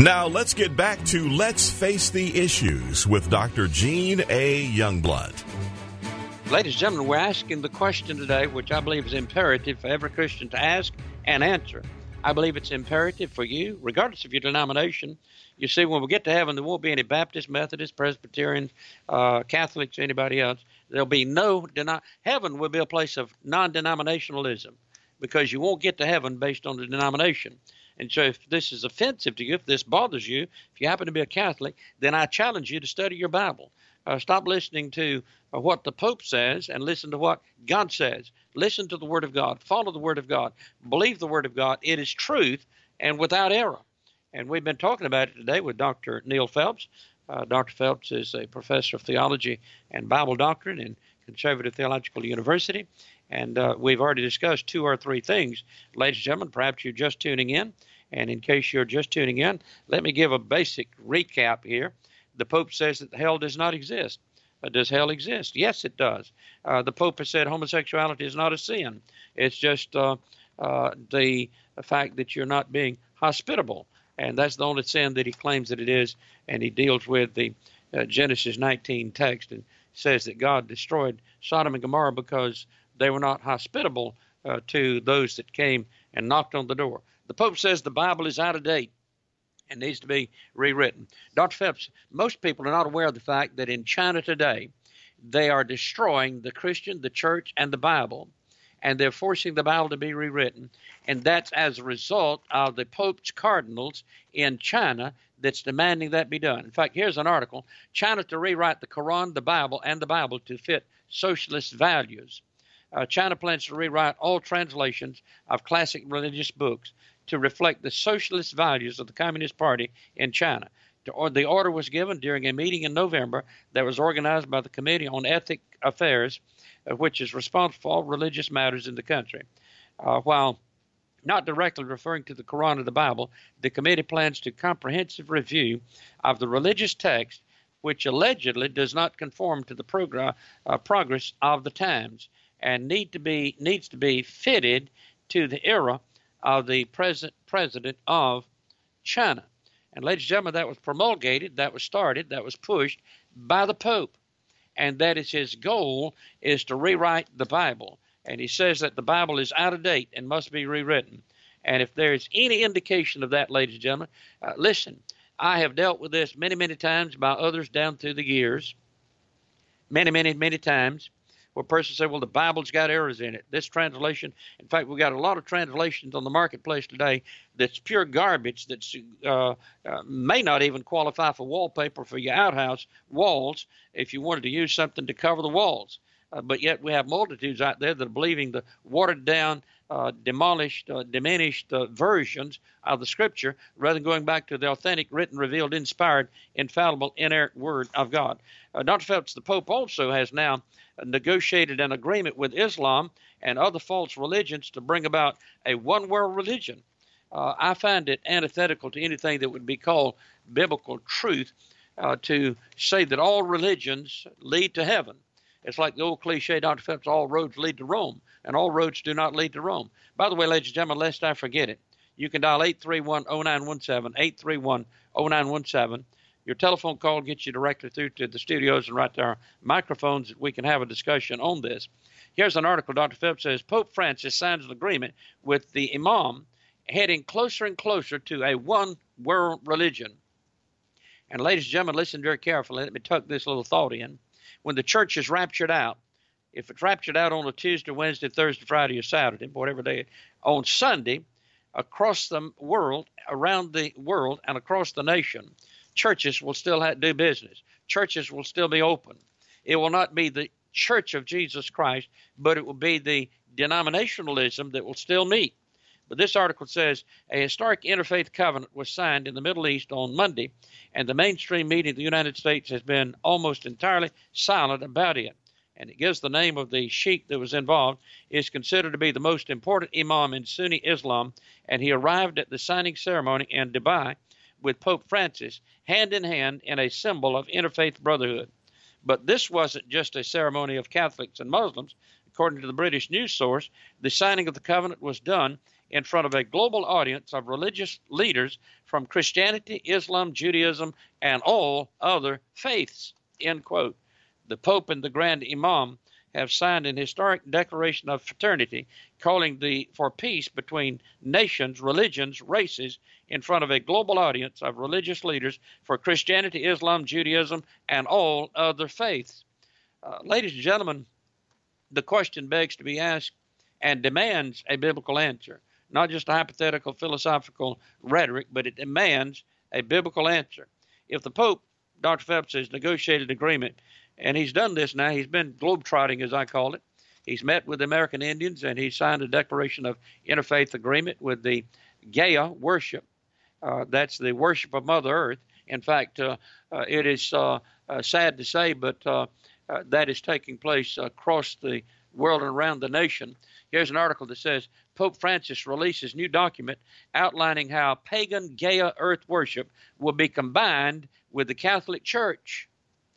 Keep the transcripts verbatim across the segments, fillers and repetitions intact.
Now let's get back to Let's Face the Issues with Doctor Gene A. Youngblood. Ladies and gentlemen, we're asking the question today, which I believe is imperative for every Christian to ask and answer. I believe it's imperative for you, regardless of your denomination. You see, when we get to heaven, there won't be any Baptists, Methodists, Presbyterians, uh, Catholics, anybody else. There'll be no deni- heaven will be a place of non-denominationalism, because you won't get to heaven based on the denomination. And so if this is offensive to you, if this bothers you, if you happen to be a Catholic, then I challenge you to study your Bible. Uh, stop listening to uh, what the Pope says and listen to what God says. Listen to the Word of God. Follow the Word of God. Believe the Word of God. It is truth and without error. And we've been talking about it today with Doctor Neil Phelps. Uh, Doctor Phelps is a professor of theology and Bible doctrine in Conservative Theological University. And uh, we've already discussed two or three things. Ladies and gentlemen, perhaps you're just tuning in. And in case you're just tuning in, let me give a basic recap here. The Pope says that hell does not exist. Uh, does hell exist? Yes, it does. Uh, the Pope has said homosexuality is not a sin. It's just uh, uh, the fact that you're not being hospitable. And that's the only sin that he claims that it is. And he deals with the uh, Genesis nineteen text and says that God destroyed Sodom and Gomorrah because they were not hospitable uh, to those that came and knocked on the door. The Pope says the Bible is out of date and needs to be rewritten. Doctor Phelps, most people are not aware of the fact that in China today, they are destroying the Christian, the church, and the Bible, and they're forcing the Bible to be rewritten. And that's as a result of the Pope's cardinals in China that's demanding that be done. In fact, here's an article, China to rewrite the Quran, the Bible, and the Bible to fit socialist values. Uh, China plans to rewrite all translations of classic religious books to reflect the socialist values of the Communist Party in China. The order was given during a meeting in November that was organized by the Committee on Ethnic Affairs, uh, which is responsible for all religious matters in the country. Uh, while not directly referring to the Quran or the Bible, the committee plans to comprehensive review of the religious text, which allegedly does not conform to the progr- uh, progress of the times and need to be needs to be fitted to the era of the present president of China. And ladies and gentlemen, that was promulgated, that was started, that was pushed by the Pope. And that is his goal, is to rewrite the Bible. And he says that the Bible is out of date and must be rewritten. And if there is any indication of that, ladies and gentlemen, uh, listen, I have dealt with this many, many times by others down through the years, many, many, many times, where persons say, well, the Bible's got errors in it. This translation, in fact, we've got a lot of translations on the marketplace today that's pure garbage that uh, uh, may not even qualify for wallpaper for your outhouse walls if you wanted to use something to cover the walls. Uh, but yet we have multitudes out there that are believing the watered-down, uh, demolished, uh, diminished uh, versions of the Scripture rather than going back to the authentic, written, revealed, inspired, infallible, inerrant Word of God. Uh, Doctor Phelps, the Pope also has now negotiated an agreement with Islam and other false religions to bring about a one-world religion. Uh, I find it antithetical to anything that would be called biblical truth uh, to say that all religions lead to heaven. It's like the old cliche, Doctor Phelps, all roads lead to Rome, and all roads do not lead to Rome. By the way, ladies and gentlemen, lest I forget it, you can dial eight three one, oh nine one seven, eight three one, oh nine one seven. Your telephone call gets you directly through to the studios and right to our microphones that we can have a discussion on this. Here's an article, Doctor Phelps says, Pope Francis signs an agreement with the Imam heading closer and closer to a one-world religion. And ladies and gentlemen, listen very carefully. Let me tuck this little thought in. When the church is raptured out, if it's raptured out on a Tuesday, Wednesday, Thursday, Friday, or Saturday, whatever day, on Sunday, across the world, around the world, and across the nation, churches will still have to do business. Churches will still be open. It will not be the Church of Jesus Christ, but it will be the denominationalism that will still meet. But this article says a historic interfaith covenant was signed in the Middle East on Monday, and the mainstream media in the United States has been almost entirely silent about it. And it gives the name of the sheikh that was involved, is considered to be the most important imam in Sunni Islam, and he arrived at the signing ceremony in Dubai with Pope Francis, hand in hand in a symbol of interfaith brotherhood. But this wasn't just a ceremony of Catholics and Muslims. According to the British news source, the signing of the covenant was done in front of a global audience of religious leaders from Christianity, Islam, Judaism, and all other faiths, end quote. The Pope and the Grand Imam have signed an historic declaration of fraternity calling the, for peace between nations, religions, races in front of a global audience of religious leaders for Christianity, Islam, Judaism, and all other faiths. Uh, ladies and gentlemen, the question begs to be asked and demands a biblical answer, not just a hypothetical philosophical rhetoric, but it demands a biblical answer. If the Pope, Doctor Phelps, has negotiated agreement, and he's done this now, he's been globetrotting, as I call it. He's met with the American Indians, and he signed a declaration of interfaith agreement with the Gaia worship. Uh, that's the worship of Mother Earth. In fact, uh, uh, it is uh, uh, sad to say, but uh, uh, that is taking place across the world and around the nation. Here's an article that says, Pope Francis releases new document outlining how pagan Gaia Earth worship will be combined with the Catholic Church.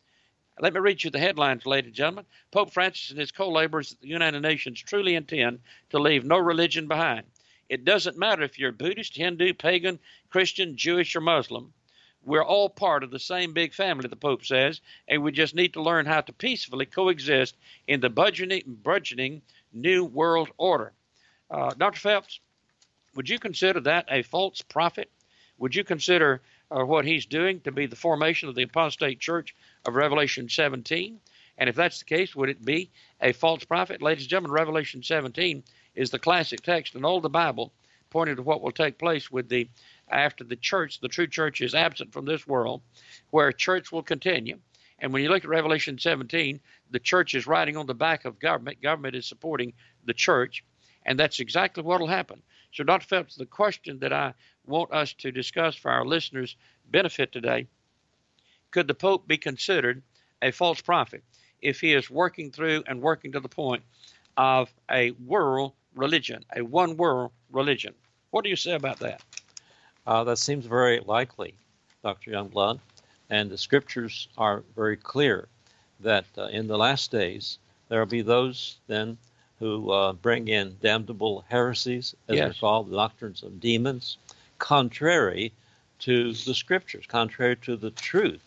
Let me read you the headlines, ladies and gentlemen. Pope Francis and his co-laborers at the United Nations truly intend to leave no religion behind. It doesn't matter if you're Buddhist, Hindu, pagan, Christian, Jewish, or Muslim. We're all part of the same big family, the Pope says, and we just need to learn how to peacefully coexist in the burgeoning, burgeoning new world order. Uh, Doctor Phelps, would you consider that a false prophet? Would you consider uh, what he's doing to be the formation of the apostate church of Revelation seventeen? And if that's the case, would it be a false prophet? Ladies and gentlemen, Revelation seventeen is the classic text in all the Bible pointing to what will take place with the after the church, the true church is absent from this world, where church will continue. And when you look at Revelation seventeen, the church is riding on the back of government. Government is supporting the church, and that's exactly what will happen. So, Doctor Phelps, the question that I want us to discuss for our listeners' benefit today, could the Pope be considered a false prophet if he is working through and working to the point of a world religion, a one-world religion? What do you say about that? Uh, that seems very likely, Doctor Youngblood, and the scriptures are very clear that uh, in the last days there will be those then who uh, bring in damnable heresies, as Yes. they're called, the doctrines of demons, contrary to the scriptures, contrary to the truth.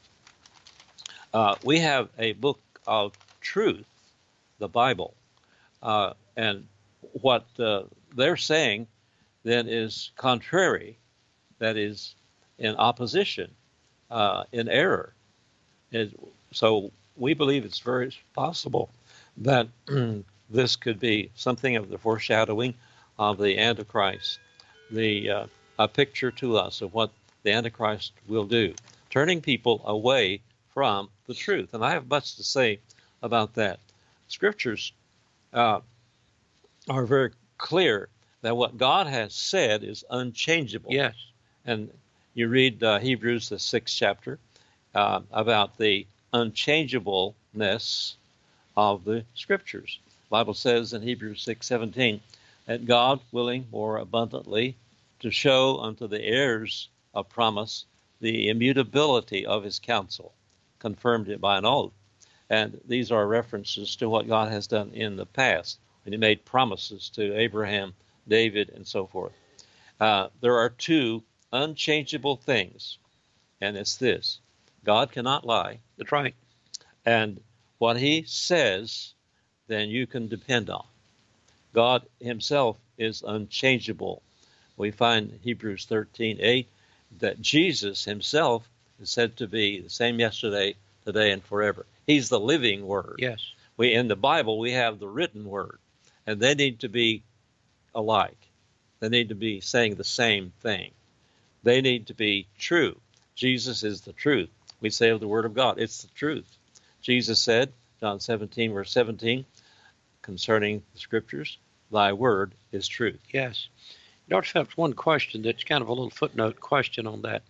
Uh, we have a book of truth, the Bible, uh, and what uh, they're saying then is contrary, that is in opposition, uh, in error. And so we believe it's very possible that this could be something of the foreshadowing of the Antichrist, the uh, a picture to us of what the Antichrist will do, turning people away from the truth. And I have much to say about that. Scriptures uh, are very clear that what God has said is unchangeable. Yes. And you read uh, Hebrews, the sixth chapter, uh, about the unchangeableness of the Scriptures. The Bible says in Hebrews six seventeen that God, willing more abundantly to show unto the heirs of promise the immutability of his counsel, confirmed it by an oath. And these are references to what God has done in the past, when he made promises to Abraham, David, and so forth. Uh, there are two unchangeable things, and it's this: God cannot lie. That's right. And what he says, then you can depend on. God himself is unchangeable. We find Hebrews thirteen eight that Jesus himself is said to be the same yesterday, today, and forever. He's the living word. Yes. We in the Bible we have the written word, and they need to be alike. They need to be saying the same thing. They need to be true. Jesus is the truth. We say of the word of God, it's the truth. Jesus said, John seventeen, verse seventeen, concerning the scriptures, thy word is truth. Yes. Doctor Phelps, one question that's kind of a little footnote question on that.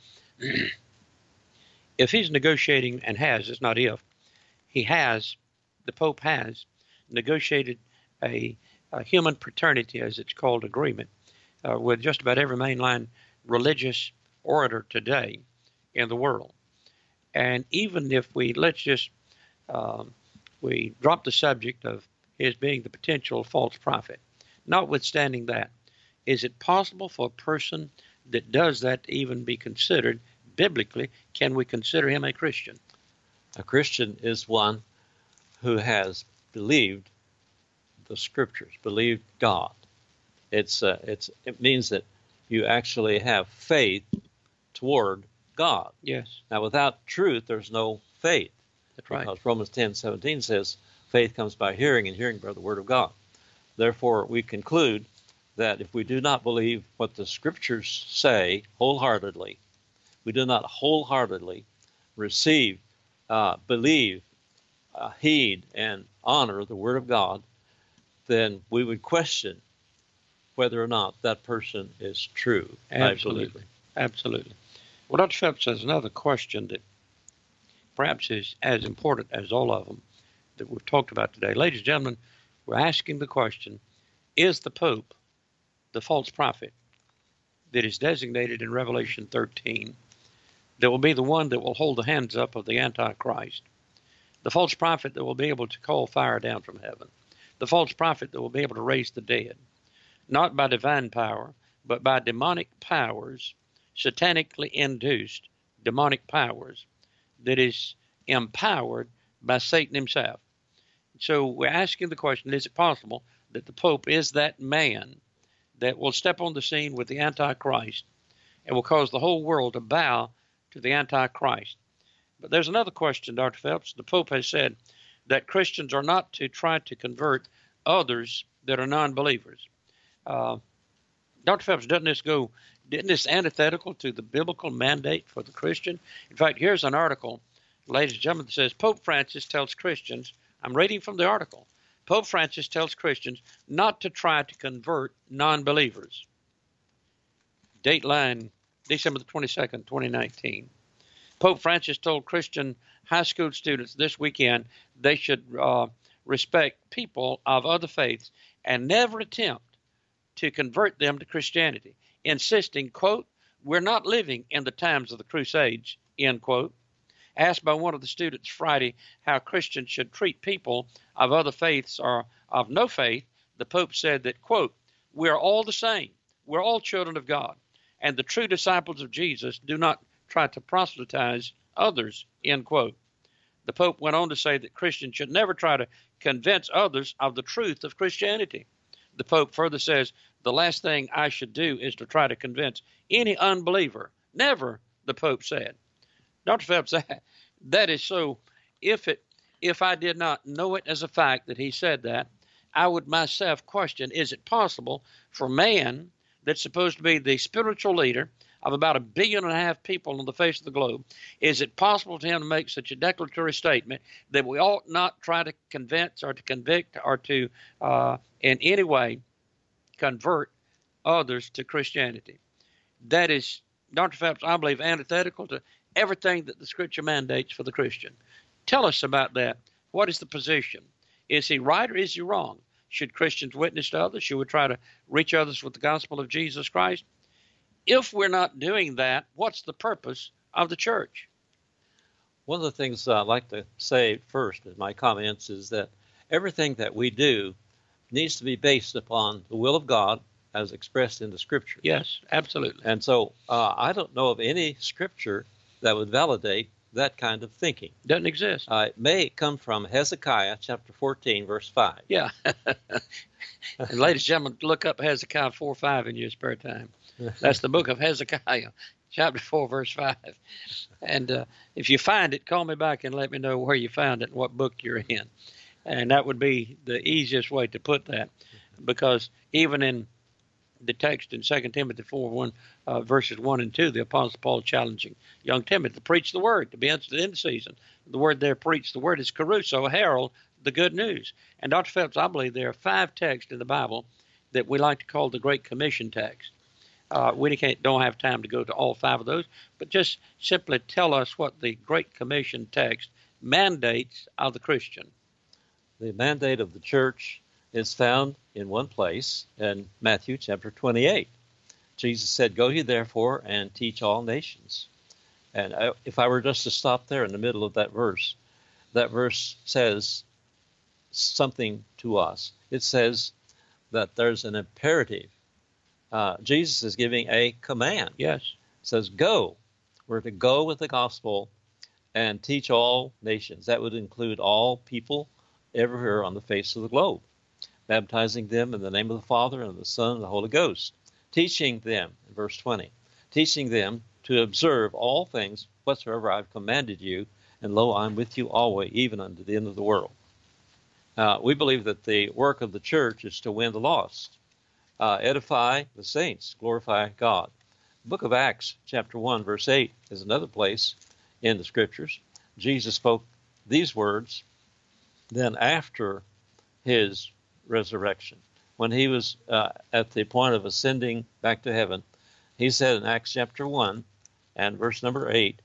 If he's negotiating, and has, it's not if, he has, the Pope has, negotiated a, a human fraternity, as it's called, agreement uh, with just about every mainline religious orator today in the world. And even if we, let's just, um, we drop the subject of his being the potential false prophet, notwithstanding that, Is it possible for a person that does that to even be considered biblically? Can we consider him a Christian? A Christian is one who has believed the Scriptures, believed God. It's uh, it's it means that you actually have faith toward God. Yes. Now, without truth, there's no faith. That's right. Because Romans ten seventeen says, faith comes by hearing, and hearing by the Word of God. Therefore, we conclude that if we do not believe what the Scriptures say wholeheartedly, we do not wholeheartedly receive, uh, believe, uh, heed, and honor the Word of God, then we would question whether or not that person is true. Absolutely. Absolutely. Well, Doctor Phelps has another question that perhaps is as important as all of them that we've talked about today. Ladies and gentlemen, we're asking the question, is the Pope the false prophet that is designated in Revelation thirteen, that will be the one that will hold the hands up of the Antichrist, the false prophet that will be able to call fire down from heaven, the false prophet that will be able to raise the dead, not by divine power, but by demonic powers, satanically induced demonic powers, that is empowered by Satan himself. So we're asking the question, is it possible that the Pope is that man that will step on the scene with the Antichrist and will cause the whole world to bow to the Antichrist? But there's another question, Doctor Phelps. The Pope has said that Christians are not to try to convert others that are non-believers. Uh, Doctor Phelps, doesn't this go, isn't this antithetical to the biblical mandate for the Christian? In fact, here's an article, ladies and gentlemen, that says Pope Francis tells Christians, I'm reading from the article, Pope Francis tells Christians not to try to convert non-believers. Dateline, December the twenty-second, twenty nineteen. Pope Francis told Christian high school students this weekend they should uh, respect people of other faiths and never attempt to convert them to Christianity, insisting, quote, we're not living in the times of the Crusades, end quote. Asked by one of the students Friday how Christians should treat people of other faiths or of no faith, the Pope said that, quote, we're all the same. We're all children of God. And the true disciples of Jesus do not try to proselytize others, end quote. The Pope went on to say that Christians should never try to convince others of the truth of Christianity. The Pope further says, the last thing I should do is to try to convince any unbeliever. Never, the Pope said. Doctor Phelps, that, that is so, if it, if I did not know it as a fact that he said that, I would myself question, is it possible for man that's supposed to be the spiritual leader of about a billion and a half people on the face of the globe, is it possible to him to make such a declaratory statement that we ought not try to convince or to convict or to uh, in any way convert others to Christianity? That is, Doctor Phelps, I believe, antithetical to everything that the Scripture mandates for the Christian. Tell us about that. What is the position? Is he right or is he wrong? Should Christians witness to others? Should we try to reach others with the gospel of Jesus Christ? If we're not doing that, what's the purpose of the church? One of the things I'd like to say first in my comments is that everything that we do needs to be based upon the will of God as expressed in the Scripture. Yes, absolutely. And so uh, I don't know of any Scripture that would validate that kind of thinking. Doesn't exist. Uh, it may come from Hezekiah chapter fourteen, verse five. Yeah. And ladies and gentlemen, look up Hezekiah four five in your spare time. That's the book of Hezekiah, chapter four, verse five. And uh, if you find it, call me back and let me know where you found it and what book you're in. And that would be the easiest way to put that, because even in the text in Second Timothy four, one, uh, verses one and two, the Apostle Paul challenging young Timothy to preach the word, to be instant in season. The word there, preach the word, is caruso, herald the good news. And Doctor Phelps, I believe there are five texts in the Bible that we like to call the Great Commission text. Uh, we can't, don't have time to go to all five of those, but just simply tell us what the Great Commission text mandates of the Christian. The mandate of the church is found in one place in Matthew chapter twenty-eight. Jesus said, go ye therefore and teach all nations. And I, if I were just to stop there in the middle of that verse, that verse says something to us. It says that there's an imperative uh, Jesus is giving a command. Yes. It says, go. We're to go with the gospel and teach all nations. That would include all people everywhere on the face of the globe, baptizing them in the name of the Father and the Son and the Holy Ghost, teaching them, in verse twenty, teaching them to observe all things whatsoever I've commanded you, and lo, I'm with you always, even unto the end of the world. Uh, we believe that the work of the church is to win the lost, uh, edify the saints, glorify God. The book of Acts, chapter one, verse eight, is another place in the Scriptures. Jesus spoke these words then after his resurrection. When he was uh, at the point of ascending back to heaven, he said in Acts chapter one and verse number eight,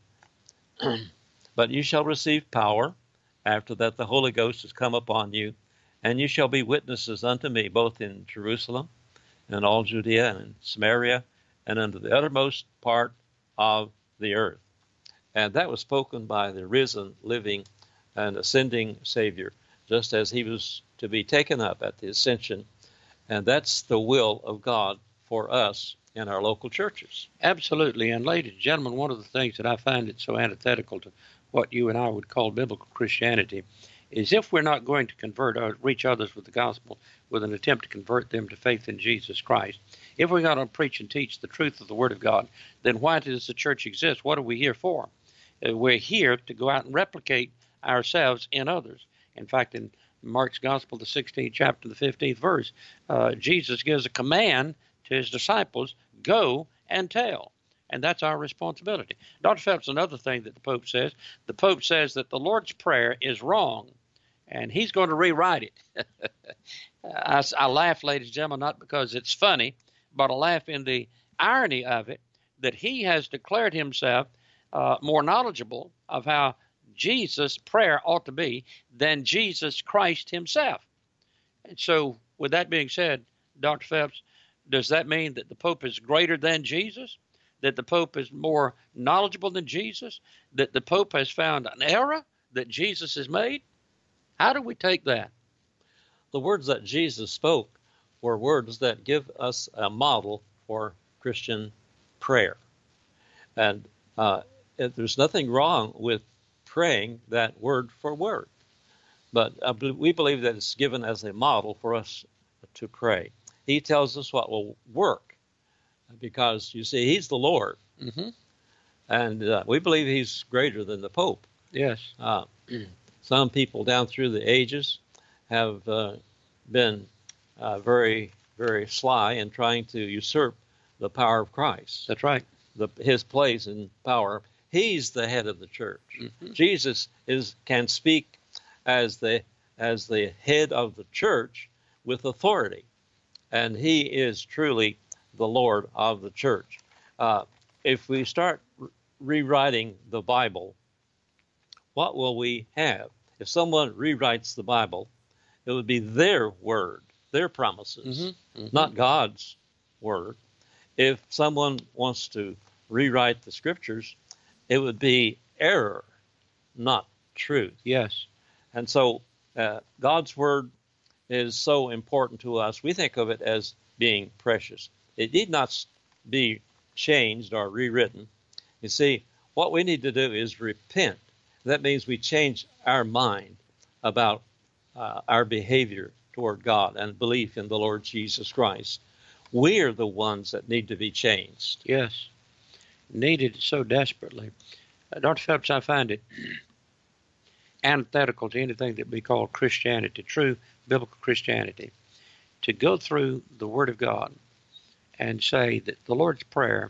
but you shall receive power after that the Holy Ghost has come upon you, and you shall be witnesses unto me both in Jerusalem and all Judea and in Samaria and unto the uttermost part of the earth. And that was spoken by the risen, living, and ascending Savior, just as he was to be taken up at the ascension. And that's the will of God for us in our local churches. Absolutely. And ladies and gentlemen, one of the things that I find it so antithetical to what you and I would call biblical Christianity is if we're not going to convert or reach others with the gospel with an attempt to convert them to faith in Jesus Christ, if we're going to preach and teach the truth of the Word of God, then why does the church exist? What are we here for? Uh, we're here to go out and replicate ourselves in others. In fact, in Mark's Gospel, the sixteenth chapter, the fifteenth verse, uh, Jesus gives a command to his disciples, go and tell. And that's our responsibility. Doctor Phelps, another thing that the Pope says, the Pope says that the Lord's Prayer is wrong, and he's going to rewrite it. I, I laugh, ladies and gentlemen, not because it's funny, but I laugh in the irony of it, that he has declared himself uh, more knowledgeable of how Jesus' prayer ought to be than Jesus Christ himself. And so, with that being said, Doctor Phelps, does that mean that the Pope is greater than Jesus? That the Pope is more knowledgeable than Jesus? That the Pope has found an error that Jesus has made? How do we take that? The words that Jesus spoke were words that give us a model for Christian prayer. And uh, there's nothing wrong with praying that word for word. But uh, we believe that it's given as a model for us to pray. He tells us what will work, because, you see, he's the Lord. Mm-hmm. And uh, we believe he's greater than the Pope. Yes. Uh, some people down through the ages have uh, been uh, very, very sly in trying to usurp the power of Christ. That's right. The, his place in power. He's the head of the church. Mm-hmm. Jesus is can speak as the as the head of the church with authority, and he is truly the Lord of the church. Uh, if we start re- rewriting the Bible, what will we have? If someone rewrites the Bible, it would be their word, their promises, mm-hmm. Mm-hmm. not God's word. If someone wants to rewrite the Scriptures, it would be error, not truth. Yes. And so uh, God's word is so important to us. We think of it as being precious. It need not be changed or rewritten. You see, what we need to do is repent. That means we change our mind about uh, our behavior toward God and belief in the Lord Jesus Christ. We are the ones that need to be changed. Yes. Needed so desperately. Uh, Doctor Phelps, I find it antithetical to anything that we call Christianity, true biblical Christianity, to go through the Word of God and say that the Lord's Prayer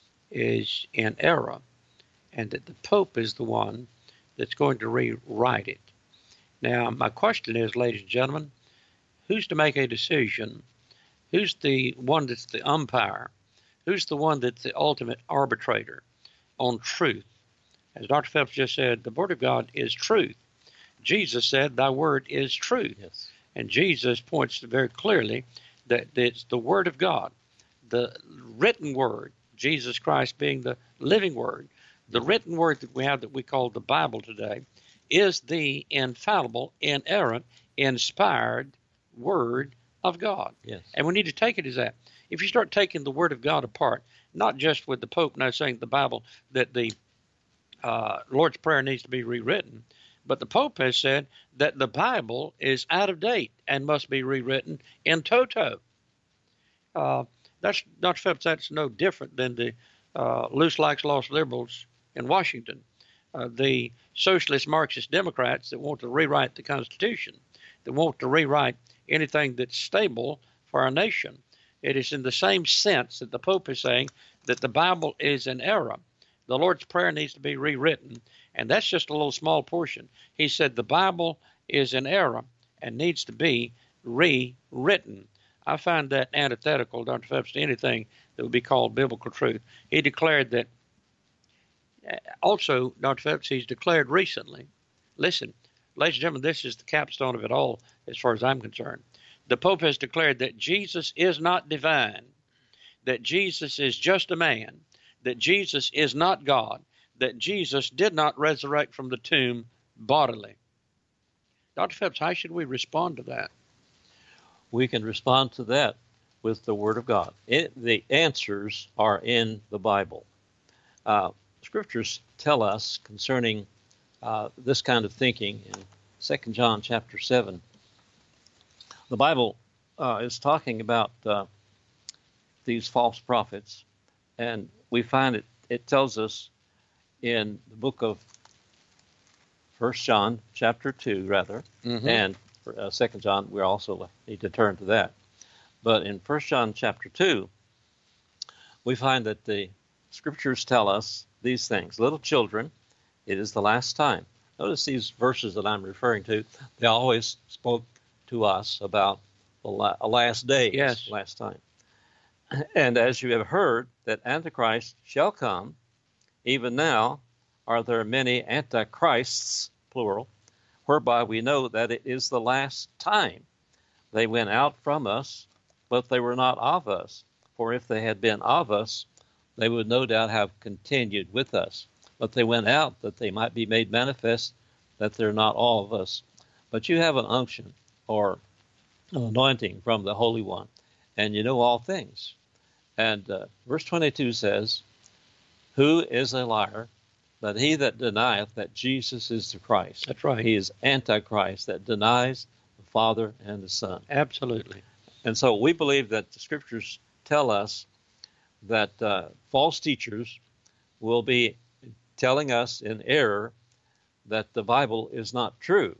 is in error and that the Pope is the one that's going to rewrite it. Now, my question is, ladies and gentlemen, who's to make a decision? Who's the one that's the umpire? Who's the one that's the ultimate arbitrator on truth? As Doctor Phelps just said, the Word of God is truth. Jesus said, thy word is truth. Yes. And Jesus points very clearly that it's the Word of God, the written Word, Jesus Christ being the living Word. The written Word that we have that we call the Bible today is the infallible, inerrant, inspired Word of God. Yes. And we need to take it as that. if you start taking the Word of God apart, not just with the Pope now saying the Bible that the uh, Lord's Prayer needs to be rewritten, but the Pope has said that the Bible is out of date and must be rewritten in toto. Uh, that's Doctor Phelps. That's no different than the uh, loose likes lost liberals in Washington, uh, the socialist Marxist Democrats that want to rewrite the Constitution, that want to rewrite anything that's stable for our nation. It is in the same sense that the Pope is saying that the Bible is an error. The Lord's Prayer needs to be rewritten, and that's just a little small portion. He said the Bible is an error and needs to be rewritten. I find that antithetical, Doctor Phelps, to anything that would be called biblical truth. He declared that, also, Doctor Phelps, he's declared recently, listen, ladies and gentlemen, this is the capstone of it all as far as I'm concerned. The Pope has declared that Jesus is not divine, that Jesus is just a man, that Jesus is not God, that Jesus did not resurrect from the tomb bodily. Doctor Phelps, how should we respond to that? We can respond to that with the Word of God. It, the answers are in the Bible. Uh, scriptures tell us concerning uh, this kind of thinking in Second John chapter seven. The Bible uh, is talking about uh, these false prophets, and we find it, it tells us in the book of First John chapter two, rather, mm-hmm. and uh, Second John, we also need to turn to that. But in First John chapter two, we find that the scriptures tell us these things. Little children, it is the last time. Notice these verses that I'm referring to, they always spoke to us about the last days, yes. last time. And as you have heard that Antichrist shall come, even now are there many antichrists, plural, whereby we know that it is the last time. They went out from us, but they were not of us. For if they had been of us, they would no doubt have continued with us. But they went out that they might be made manifest that they're not all of us. But you have an unction or an anointing from the Holy One, and you know all things. And uh, verse twenty-two says, who is a liar, but he that denieth that Jesus is the Christ. That's right. He is Antichrist that denies the Father and the Son. Absolutely. And so we believe that the scriptures tell us that uh, false teachers will be telling us in error that the Bible is not true.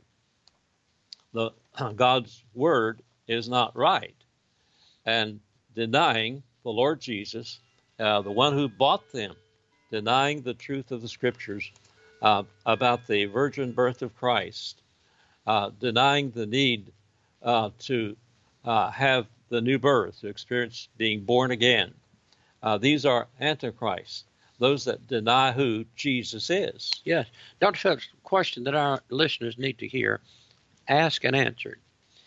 The God's word is not right, and denying the Lord Jesus, uh, the one who bought them, denying the truth of the scriptures uh, about the virgin birth of Christ, uh, denying the need uh, to uh, have the new birth, to experience being born again. Uh, these are antichrists, those that deny who Jesus is. Yes. Doctor Phelps, question that our listeners need to hear, asked and answered.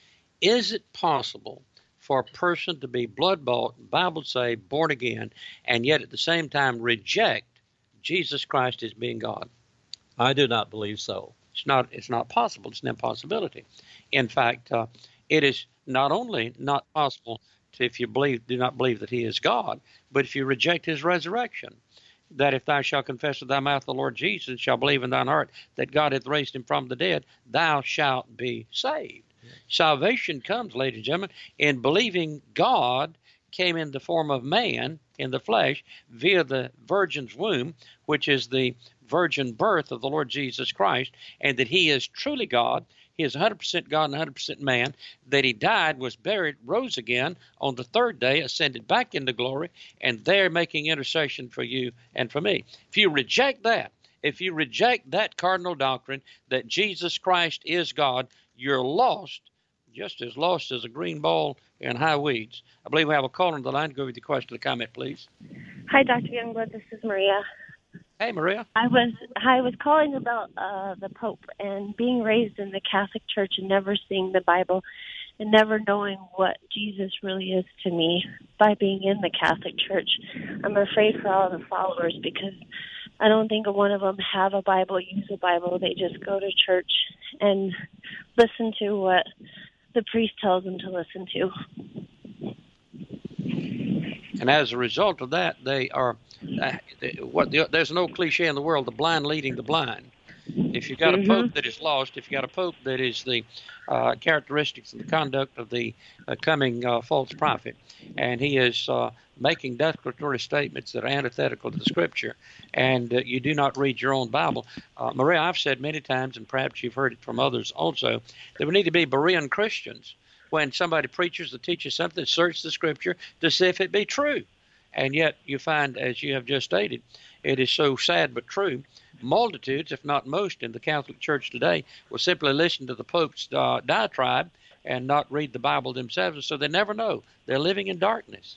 Is it possible for a person to be blood-bought, Bible-saved, born again, and yet at the same time reject Jesus Christ as being God? I do not believe so. It's not, it's not possible. It's an impossibility. In fact, uh, it is not only not possible to, if you believe, do not believe that he is God, but if you reject his resurrection, that if thou shalt confess with thy mouth the Lord Jesus, and shalt believe in thine heart that God hath raised him from the dead, thou shalt be saved. Yes. Salvation comes, ladies and gentlemen, in believing God came in the form of man in the flesh via the virgin's womb, which is the virgin birth of the Lord Jesus Christ, and that he is truly God. He is one hundred percent God and one hundred percent man, that he died, was buried, rose again on the third day, ascended back into glory, and there making intercession for you and for me. If you reject that, if you reject that cardinal doctrine that Jesus Christ is God, you're lost, just as lost as a green ball in high weeds. I believe we have a caller on the line. Go with the question or comment, please. Hi, Doctor Youngblood. This is Maria. Hey, Maria. I was I was calling about uh, the Pope and being raised in the Catholic Church and never seeing the Bible and never knowing what Jesus really is to me by being in the Catholic Church. I'm afraid for all the followers because I don't think one of them have a Bible, use a Bible. They just go to church and listen to what the priest tells them to listen to. And as a result of that, they are, uh, what the, there's an old cliche in the world, the blind leading the blind. If you've got a pope that is lost, if you've got a pope that is the uh, characteristics and the conduct of the uh, coming uh, false prophet, and he is uh, making declaratory statements that are antithetical to the Scripture, and uh, you do not read your own Bible. Uh, Maria, I've said many times, and perhaps you've heard it from others also, that we need to be Berean Christians. When somebody preaches or teaches something, search the Scripture to see if it be true. And yet you find, as you have just stated, it is so sad but true. Multitudes, if not most, in the Catholic Church today will simply listen to the Pope's uh, diatribe and not read the Bible themselves, so they never know. They're living in darkness.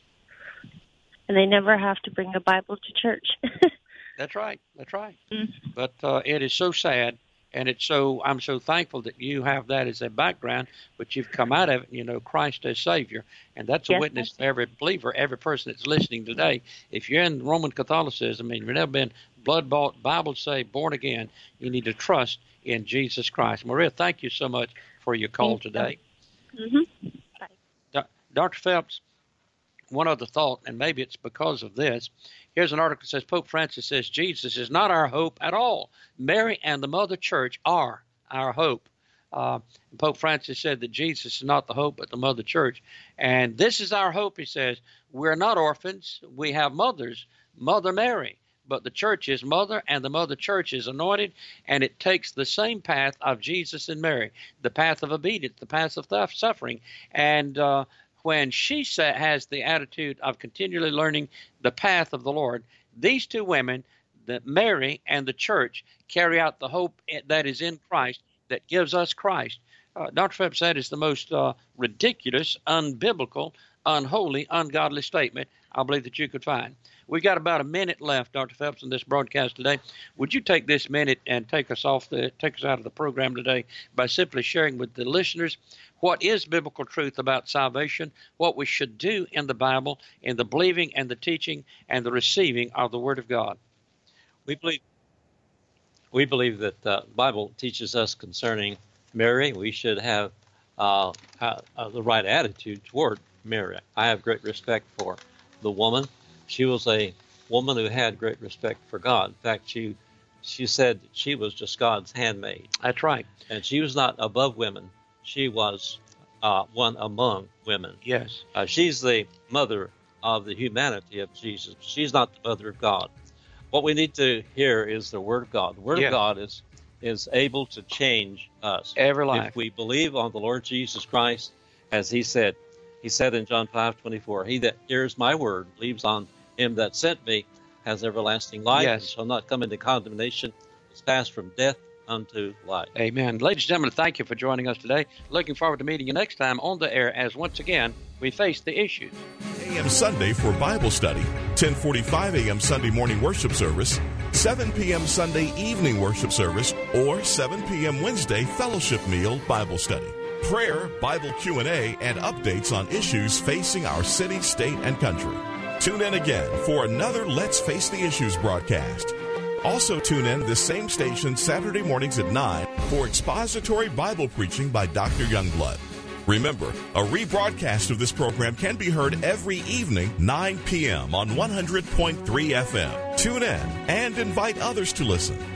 And they never have to bring a Bible to church. That's right. That's right. Mm. But uh, it is so sad, and it's so. I'm so thankful that you have that as a background, but you've come out of it, and you know Christ as Savior, and that's a yes, witness to every believer, every person that's listening today. If you're in Roman Catholicism and you've never been blood-bought, Bible-saved, born again, you need to trust in Jesus Christ. Maria, thank you so much for your call today. Mm-hmm. Bye. Do- Doctor Phelps, one other thought, and maybe it's because of this. Here's an article that says, Pope Francis says, Jesus is not our hope at all. Mary and the Mother Church are our hope. Uh, Pope Francis said that Jesus is not the hope, but the Mother Church. And this is our hope, he says. We're not orphans. We have mothers, Mother Mary. But the church is mother, and the Mother Church is anointed, and it takes the same path of Jesus and Mary, the path of obedience, the path of theft, suffering. And uh, when she sa- has the attitude of continually learning the path of the Lord, these two women, the Mary and the church, carry out the hope that is in Christ that gives us Christ. Uh, Doctor Phelps said is the most uh, ridiculous, unbiblical, unholy, ungodly statement I believe that you could find. We've got about a minute left, Doctor Phelps, in this broadcast today. Would you take this minute and take us off the take us out of the program today by simply sharing with the listeners what is biblical truth about salvation, what we should do in the Bible, in the believing and the teaching and the receiving of the Word of God? We believe we believe that the Bible teaches us concerning Mary. We should have uh, uh, uh, the right attitude toward Mary. I have great respect for the woman. She was a woman who had great respect for God. In fact, she she said that she was just God's handmaid. That's right. And she was not above women. She was uh, one among women. Yes. Uh, she's the mother of the humanity of Jesus. She's not the mother of God. What we need to hear is the Word of God. The Word yes. of God is is able to change us. Every life. If we believe on the Lord Jesus Christ, as he said, he said in John five twenty-four, he that hears my word, believes on him that sent me, has everlasting life, yes. and shall not come into condemnation, is passed from death unto life. Amen. Ladies and gentlemen, thank you for joining us today. Looking forward to meeting you next time on the air as once again we face the issues. A M Sunday for Bible study, ten forty-five a.m. Sunday morning worship service, seven p.m. Sunday evening worship service, or seven p.m. Wednesday fellowship meal Bible study. Prayer, Bible Q and A, and updates on issues facing our city, state, and country. Tune in again for another Let's Face the Issues broadcast. Also tune in this same station Saturday mornings at nine for expository Bible preaching by Doctor Youngblood. Remember, a rebroadcast of this program can be heard every evening, nine p.m. on one hundred point three F M. Tune in and invite others to listen.